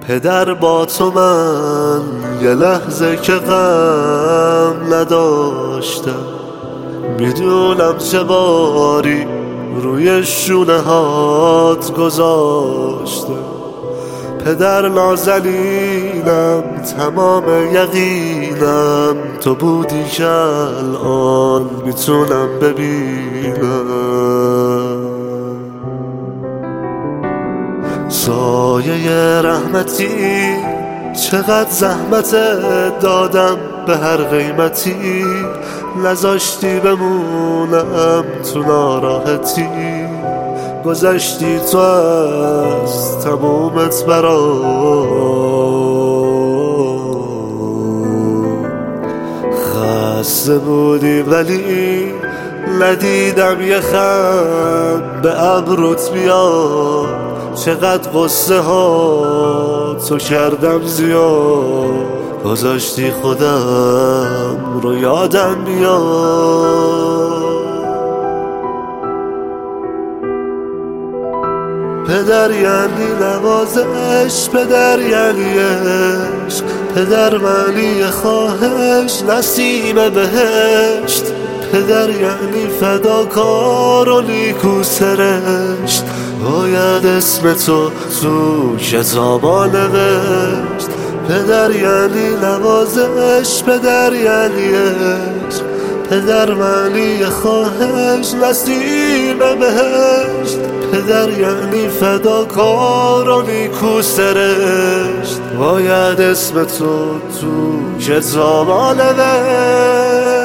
پدر با تو من یه لحظه که غم نداشتم، میدونم چه باری روی شونه هات گذاشتم. پدر نازنینم، تمام یقینم تو بودی که الان میتونم ببینم. سایه رحمتی چقدر زحمت دادم به هر قیمتی، نذاشتی بمونم تو ناراحتی، گذشتی تو از تمومت برام. خسته بودی ولی ندیدم یه خم به ابروت بیاد، چقدر قصه ها تو کردم زیاد، گذاشتی خودم رو یادم بیاد. پدر یعنی نوازش، پدر یعنی عشق، پدر معنی خواهش نسیم بهشت، پدر یعنی فداکار و نیکو سرشت، باید اسم تو کتابا نوشت. پدر یعنی نوازش، پدر یعنی عشق، پدر معنی خواهش نسیم بهشت، پدر یعنی فداکار و نیکو سرشت، باید اسم تو کتابا نوشت.